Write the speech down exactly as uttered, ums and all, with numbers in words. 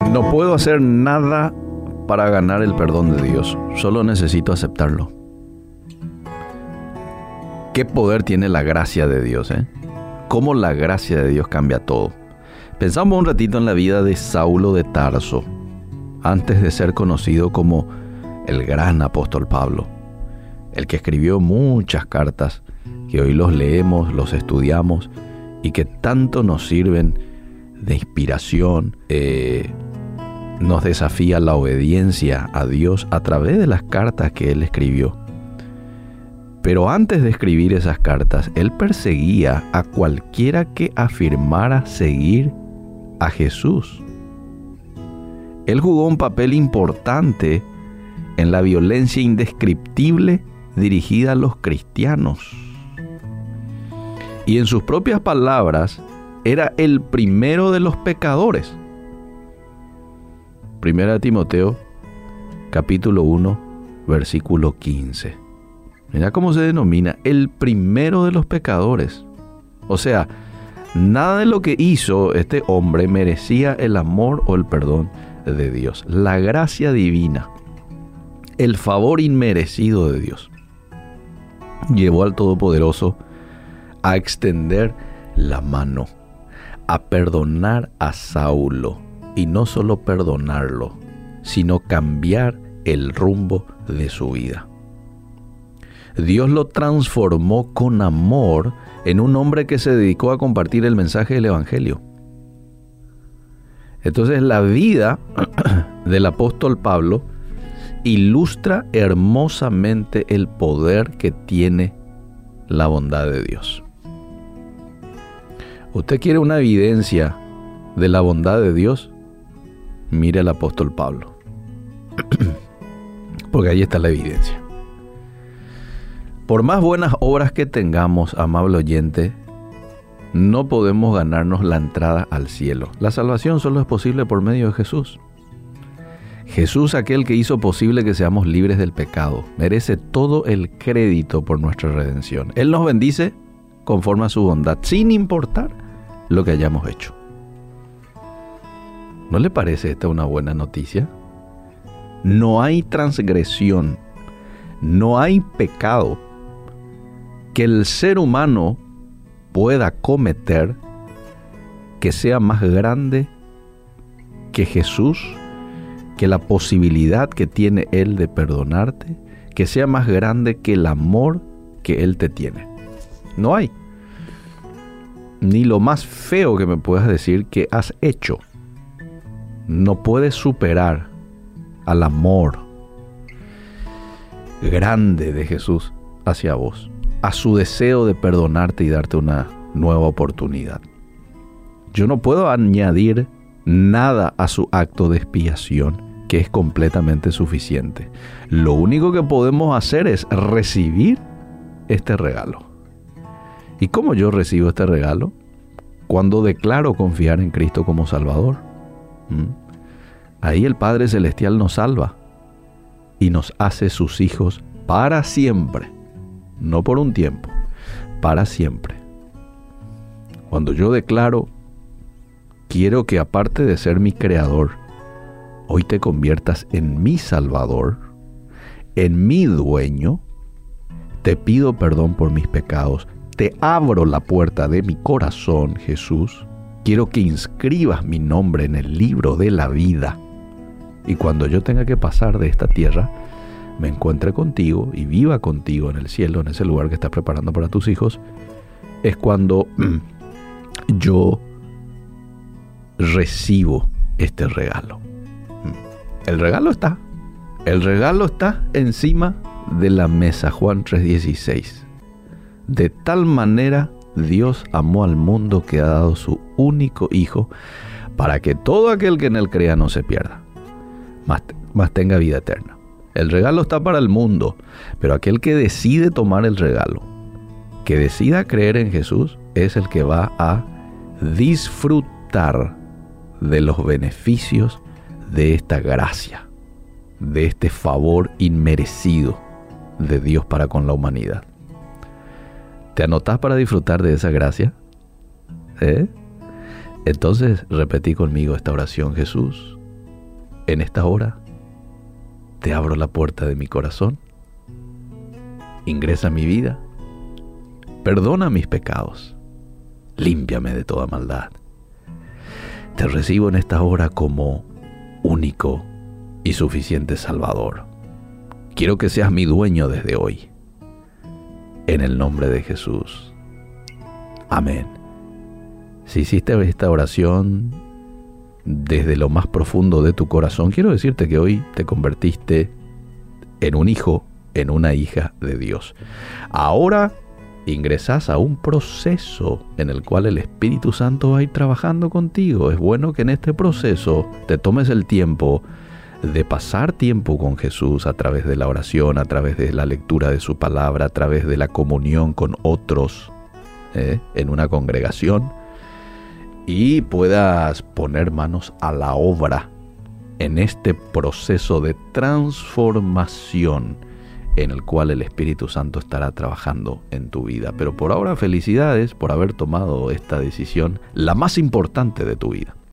No puedo hacer nada para ganar el perdón de Dios, solo necesito aceptarlo. ¿Qué poder tiene la gracia de Dios, eh? Cómo la gracia de Dios cambia todo. Pensamos un ratito en la vida de Saulo de Tarso, antes de ser conocido como el gran apóstol Pablo, el que escribió muchas cartas que hoy los leemos, los estudiamos y que tanto nos sirven de inspiración, eh, nos desafía la obediencia a Dios a través de las cartas que él escribió. Pero antes de escribir esas cartas, él perseguía a cualquiera que afirmara seguir a Jesús. Él jugó un papel importante en la violencia indescriptible dirigida a los cristianos. Y en sus propias palabras, era el primero de los pecadores. Primera de Timoteo, capítulo uno, versículo quince. Mira cómo se denomina, el primero de los pecadores. O sea, nada de lo que hizo este hombre merecía el amor o el perdón de Dios. La gracia divina, el favor inmerecido de Dios, llevó al Todopoderoso a extender la mano, a perdonar a Saulo. Y no solo perdonarlo, sino cambiar el rumbo de su vida. Dios lo transformó con amor en un hombre que se dedicó a compartir el mensaje del Evangelio. Entonces la vida del apóstol Pablo ilustra hermosamente el poder que tiene la bondad de Dios. ¿Usted quiere una evidencia de la bondad de Dios? Mire al apóstol Pablo. Porque ahí está la evidencia. Por más buenas obras que tengamos, amable oyente, no podemos ganarnos la entrada al cielo. La salvación solo es posible por medio de Jesús. Jesús, aquel que hizo posible que seamos libres del pecado, merece todo el crédito por nuestra redención. Él nos bendice conforme a su bondad, sin importar lo que hayamos hecho. ¿No le parece esta una buena noticia? No hay transgresión, no hay pecado que el ser humano pueda cometer que sea más grande que Jesús, que la posibilidad que tiene Él de perdonarte, que sea más grande que el amor que Él te tiene. No hay. Ni lo más feo que me puedas decir que has hecho no puede superar al amor grande de Jesús hacia vos, a su deseo de perdonarte y darte una nueva oportunidad. Yo no puedo añadir nada a su acto de expiación, que es completamente suficiente. Lo único que podemos hacer es recibir este regalo. ¿Y cómo yo recibo este regalo? Cuando declaro confiar en Cristo como Salvador. Ahí el Padre Celestial nos salva y nos hace sus hijos para siempre, no por un tiempo, para siempre. Cuando yo declaro, quiero que aparte de ser mi creador, hoy te conviertas en mi Salvador, en mi dueño, te pido perdón por mis pecados, te abro la puerta de mi corazón, Jesús. Quiero que inscribas mi nombre en el libro de la vida. Y cuando yo tenga que pasar de esta tierra, me encuentre contigo y viva contigo en el cielo, en ese lugar que estás preparando para tus hijos, es cuando yo recibo este regalo. El regalo está. El regalo está encima de la mesa. Juan tres dieciséis. De tal manera Dios amó al mundo que ha dado su único Hijo para que todo aquel que en él crea no se pierda, mas, mas tenga vida eterna. El regalo está para el mundo, pero aquel que decide tomar el regalo, que decida creer en Jesús, es el que va a disfrutar de los beneficios de esta gracia, de este favor inmerecido de Dios para con la humanidad. ¿Te anotás para disfrutar de esa gracia? ¿Eh? Entonces repetí conmigo esta oración: Jesús, en esta hora te abro la puerta de mi corazón. Ingresa a mi vida. Perdona mis pecados. Límpiame de toda maldad. Te recibo en esta hora como único y suficiente Salvador. Quiero que seas mi dueño desde hoy. En el nombre de Jesús. Amén. Si hiciste esta oración desde lo más profundo de tu corazón, quiero decirte que hoy te convertiste en un hijo, en una hija de Dios. Ahora ingresás a un proceso en el cual el Espíritu Santo va a ir trabajando contigo. Es bueno que en este proceso te tomes el tiempo de pasar tiempo con Jesús a través de la oración, a través de la lectura de su palabra, a través de la comunión con otros ¿eh? en una congregación, y puedas poner manos a la obra en este proceso de transformación en el cual el Espíritu Santo estará trabajando en tu vida. Pero por ahora, felicidades por haber tomado esta decisión, la más importante de tu vida.